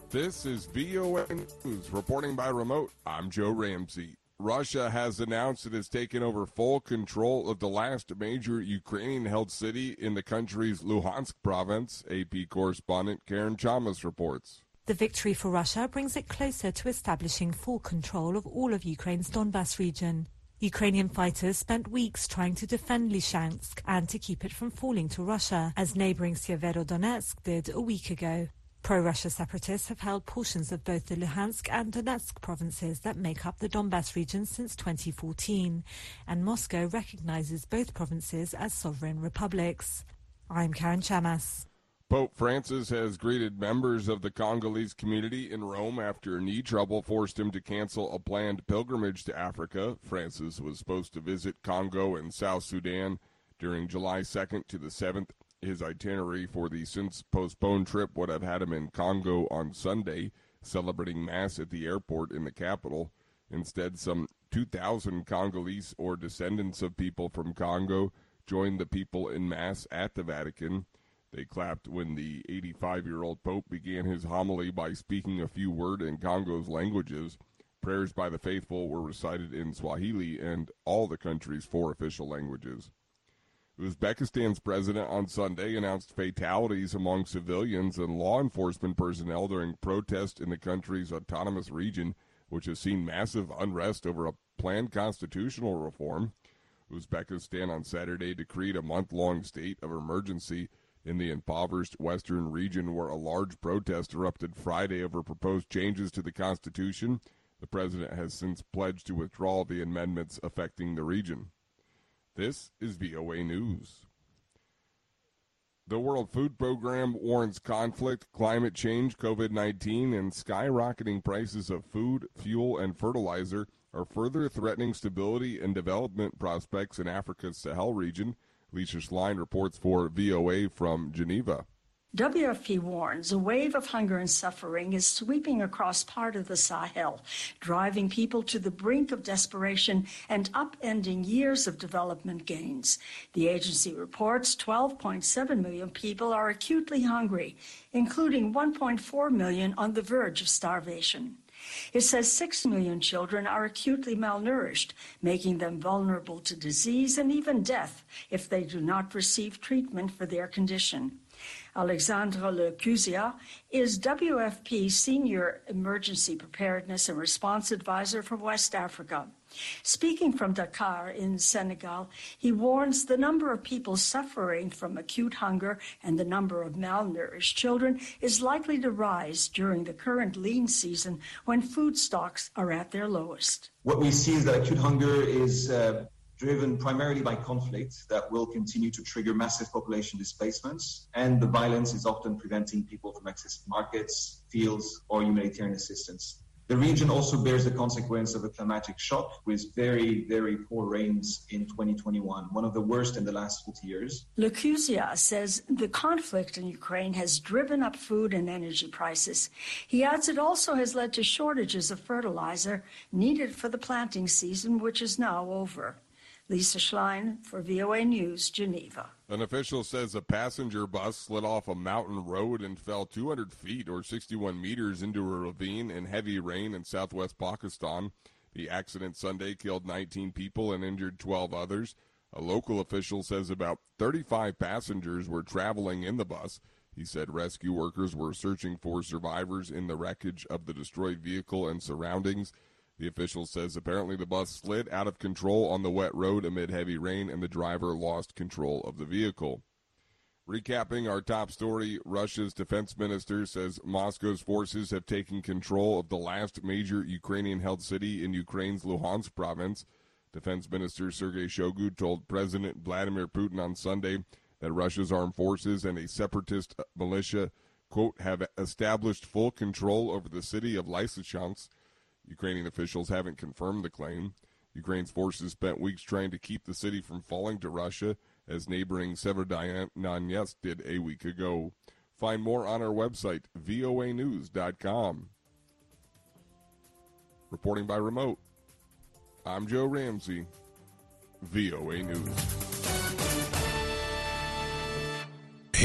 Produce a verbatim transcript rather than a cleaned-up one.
This is V O A News. Reporting by remote, I'm Joe Ramsey. Russia has announced it has taken over full control of the last major Ukrainian-held city in the country's Luhansk province. A P correspondent Karen Chamas reports. The victory for Russia brings it closer to establishing full control of all of Ukraine's Donbas region. Ukrainian fighters spent weeks trying to defend Lysychansk and to keep it from falling to Russia, as neighboring Severodonetsk did a week ago. Pro-Russia separatists have held portions of both the Luhansk and Donetsk provinces that make up the Donbas region since twenty fourteen, and Moscow recognizes both provinces as sovereign republics. I'm Karen Chamas. Pope Francis has greeted members of the Congolese community in Rome after knee trouble forced him to cancel a planned pilgrimage to Africa. Francis was supposed to visit Congo and South Sudan during July second to the seventh. His itinerary for the since-postponed trip would have had him in Congo on Sunday, celebrating Mass at the airport in the capital. Instead, some two thousand Congolese or descendants of people from Congo joined the people in Mass at the Vatican. They clapped when the eighty-five-year-old Pope began his homily by speaking a few words in Congo's languages. Prayers by the faithful were recited in Swahili and all the country's four official languages. Uzbekistan's president on Sunday announced fatalities among civilians and law enforcement personnel during protests in the country's autonomous region, which has seen massive unrest over a planned constitutional reform. Uzbekistan on Saturday decreed a month-long state of emergency in the impoverished western region, where a large protest erupted Friday over proposed changes to the constitution. The president has since pledged to withdraw the amendments affecting the region. This is V O A News. The World Food Program warns conflict, climate change, COVID nineteen, and skyrocketing prices of food, fuel, and fertilizer are further threatening stability and development prospects in Africa's Sahel region. Lisa Schlein reports for V O A from Geneva. W F P warns a wave of hunger and suffering is sweeping across part of the Sahel, driving people to the brink of desperation and upending years of development gains. The agency reports twelve point seven million people are acutely hungry, including one point four million on the verge of starvation. It says six million children are acutely malnourished, making them vulnerable to disease and even death if they do not receive treatment for their condition. Alexandre Lecuzia is W F P's Senior Emergency Preparedness and Response Advisor for West Africa. Speaking from Dakar in Senegal, he warns the number of people suffering from acute hunger and the number of malnourished children is likely to rise during the current lean season when food stocks are at their lowest. What we see is that acute hunger is uh, driven primarily by conflict that will continue to trigger massive population displacements, and the violence is often preventing people from accessing markets, fields, or humanitarian assistance. The region also bears the consequence of a climatic shock with very, very poor rains in twenty twenty-one, one of the worst in the last forty years. Lecuzia says the conflict in Ukraine has driven up food and energy prices. He adds it also has led to shortages of fertilizer needed for the planting season, which is now over. Lisa Schlein for V O A News, Geneva. An official says a passenger bus slid off a mountain road and fell two hundred feet or sixty-one meters into a ravine in heavy rain in southwest Pakistan. The accident Sunday killed nineteen people and injured twelve others. A local official says about thirty-five passengers were traveling in the bus. He said rescue workers were searching for survivors in the wreckage of the destroyed vehicle and surroundings. The official says apparently the bus slid out of control on the wet road amid heavy rain, and the driver lost control of the vehicle. Recapping our top story, Russia's defense minister says Moscow's forces have taken control of the last major Ukrainian-held city in Ukraine's Luhansk province. Defense Minister Sergei Shoigu told President Vladimir Putin on Sunday that Russia's armed forces and a separatist militia, quote, have established full control over the city of Lysychansk. Ukrainian officials haven't confirmed the claim. Ukraine's forces spent weeks trying to keep the city from falling to Russia, as neighboring Severodonetsk did a week ago. Find more on our website, V O A news dot com. Reporting by remote, I'm Joe Ramsey, V O A News.